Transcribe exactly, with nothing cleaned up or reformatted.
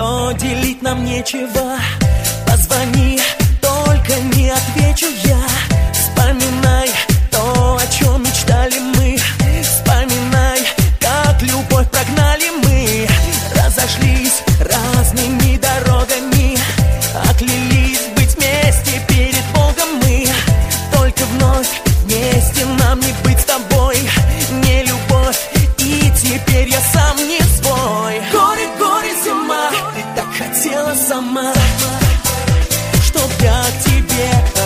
что делить нам нечего. Позвони, только не отвечу я. Вспоминай то, о чем мечтали мы. Вспоминай, как любовь прогнали мы. Разошлись разными дорогами, оклялись быть вместе перед Богом мы. Только вновь вместе нам не быть с тобой. Не любовь, и теперь я сам не свой. Горе, горе, зима, ты так хотела сама, чтоб я к тебе